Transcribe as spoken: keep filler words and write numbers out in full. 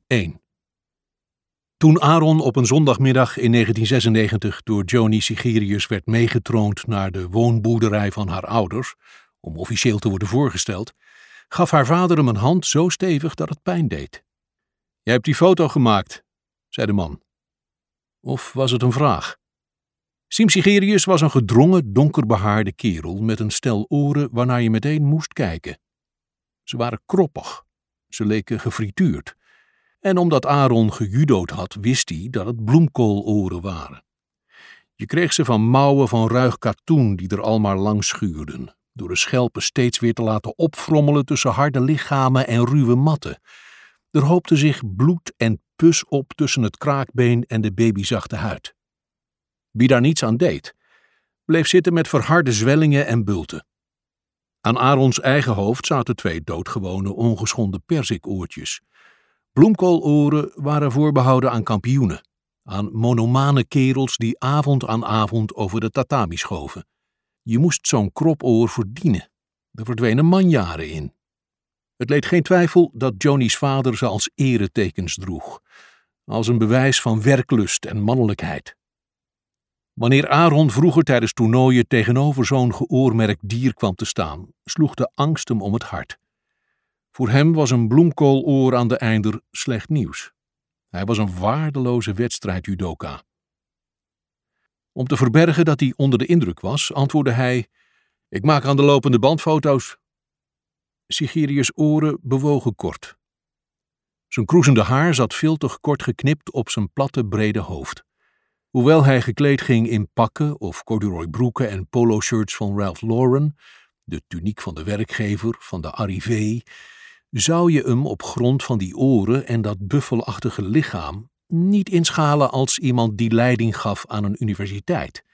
één. Toen Aaron op een zondagmiddag in negentien zesennegentig door Joni Sigerius werd meegetroond naar de woonboerderij van haar ouders, om officieel te worden voorgesteld, gaf haar vader hem een hand zo stevig dat het pijn deed. "Jij hebt die foto gemaakt," zei de man. Of was het een vraag? Sim Sigerius was een gedrongen, donkerbehaarde kerel met een stel oren waarnaar je meteen moest kijken. Ze waren kroppig. Ze leken gefrituurd. En omdat Aaron gejudo'd had, wist hij dat het bloemkooloren waren. Je kreeg ze van mouwen van ruig katoen die er al maar langs schuurden, door de schelpen steeds weer te laten opfrommelen tussen harde lichamen en ruwe matten. Er hoopte zich bloed en pus op tussen het kraakbeen en de babyzachte huid. Wie daar niets aan deed, bleef zitten met verharde zwellingen en bulten. Aan Aarons eigen hoofd zaten twee doodgewone ongeschonden perzikoortjes. Bloemkooloren waren voorbehouden aan kampioenen, aan monomane kerels die avond aan avond over de tatami schoven. Je moest zo'n kropoor verdienen. Er verdwenen manjaren in. Het leed geen twijfel dat Joni's vader ze als eretekens droeg, als een bewijs van werklust en mannelijkheid. Wanneer Aaron vroeger tijdens toernooien tegenover zo'n geoormerkt dier kwam te staan, sloeg de angst hem om het hart. Voor hem was een bloemkooloor aan de einder slecht nieuws. Hij was een waardeloze wedstrijdjudoka. Om te verbergen dat hij onder de indruk was, antwoordde hij: "Ik maak aan de lopende band foto's." Sigerius' oren bewogen kort. Zijn kroezende haar zat veel te kort geknipt op zijn platte, brede hoofd. Hoewel hij gekleed ging in pakken of corduroy broeken en polo-shirts van Ralph Lauren, de tuniek van de werkgever, van de Arrivé, zou je hem op grond van die oren en dat buffelachtige lichaam niet inschalen als iemand die leiding gaf aan een universiteit.